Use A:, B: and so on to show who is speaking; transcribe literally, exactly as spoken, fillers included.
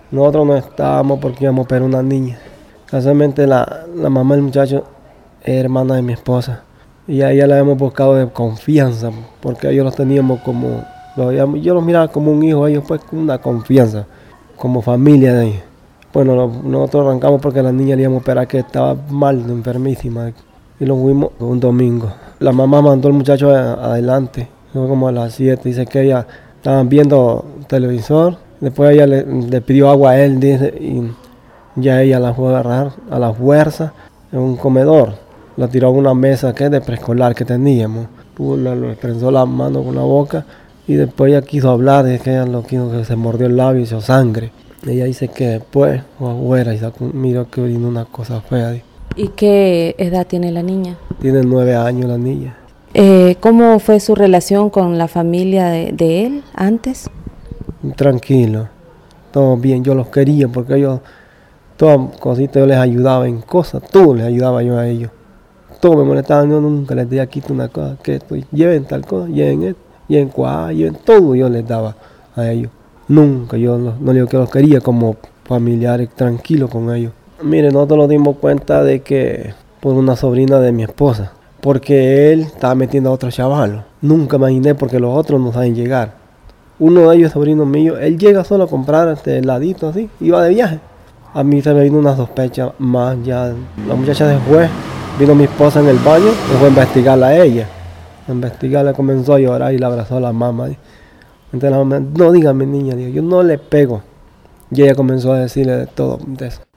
A: Nosotros no estábamos porque íbamos a operar una niña. Casualmente la, la mamá del muchacho es hermana de mi esposa. Y a ella la hemos buscado de confianza, porque ellos los teníamos como, yo los miraba como un hijo, ellos pues con una confianza, como familia de ellos. Bueno, lo, nosotros arrancamos porque la niña le íbamos a operar que estaba mal, enfermísima, y lo fuimos un domingo. La mamá mandó al muchacho a, adelante, fue como a las siete, dice que ella estaban viendo televisor, después ella le, le pidió agua a él, dice, y ya ella la fue a agarrar a la fuerza en un comedor. La tiró a una mesa que es de preescolar que teníamos. Le, le prensó la mano con la boca y después ella quiso hablar, dice que ella lo quiso, que se mordió el labio y hizo sangre. Ella dice que después fue afuera y sacó, miró que vino una cosa fea.
B: ¿Y qué edad tiene la niña?
A: Tiene nueve años la niña.
B: Eh, ¿Cómo fue su relación con la familia de, de él antes?
A: Tranquilo, todo bien, yo los quería porque ellos, todas cositas yo les ayudaba en cosas, todo les ayudaba yo a ellos. Todo me molestaban, yo nunca les decía quito una cosa, que esto, lleven tal cosa, lleven esto, lleven cuá, lleven todo, yo les daba a ellos. Nunca, yo no, no digo que los quería como familiares, tranquilos con ellos. Mire, nosotros nos dimos cuenta de que por una sobrina de mi esposa, porque él estaba metiendo a otro chaval. Nunca imaginé porque los otros no saben llegar. Uno de ellos, sobrino mío, él llega solo a comprar este heladito así, iba de viaje. A mí se me vino una sospecha más ya, la muchacha después. Vino mi esposa en el baño y fue a investigarla a ella. A investigarla, comenzó a llorar y la abrazó a la mamá. Entonces la mamá, no dígame niña, yo no le pego. Y ella comenzó a decirle de todo de eso.